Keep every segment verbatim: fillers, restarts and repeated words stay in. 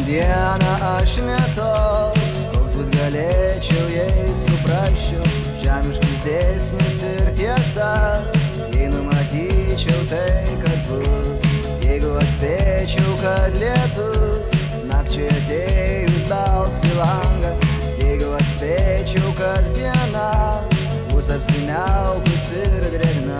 dieną aš netoks, koks būt galėčiau, jei suprasčiau žemiškus dėsnius ir tiesas, jei numatyčiau tai, kas bus, jeigu atspėčiau, kad lietus nakčiai atėjus bels į langą, jeigu atspėčiau, kad diena bus apsiniaukus ir drėgna.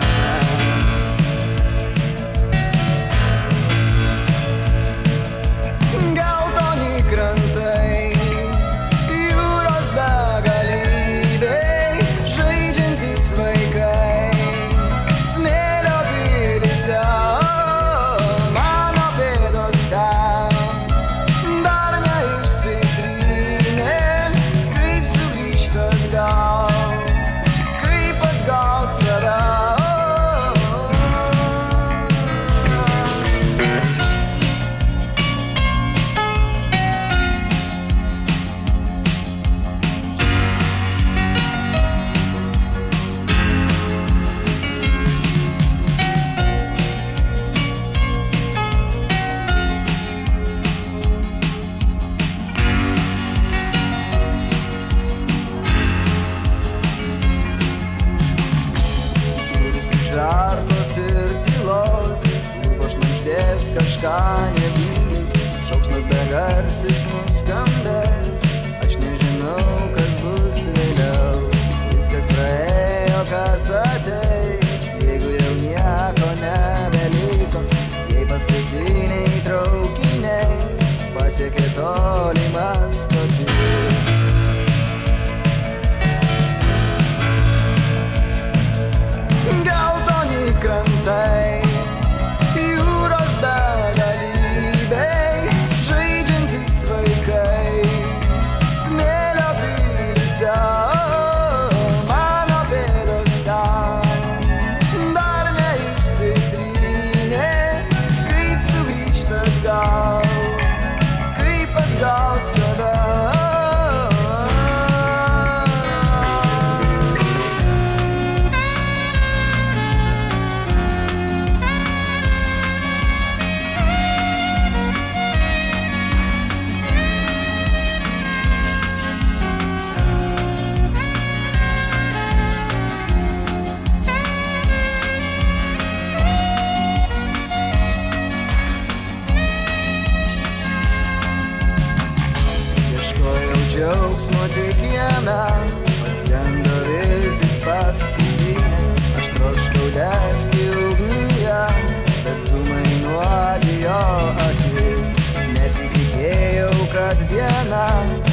Žarkos ir tylos, lūpos šnabždės kažką nebyliai, šauksmas begarsis nuskambės, aš nežinau, kas bus vėliau, viskas praėjo, kas ateis, jeigu jau nieko nebeliko, jei paskutiniai traukiniai pasiekė tolimas stotis. Krantai, jūros begalybei, žaidžiantys vaikai, smėlio pilyse, mano bėdos ten, dar neišsitrynė, kaip sugrįžt atgal, kaip atgaut save. Džiaugsmo tik jame, paskendo viltis paskutinės, aš troškau degti ugnyje, bet dūmai nuodijo akis, nesitikėjau, kad diena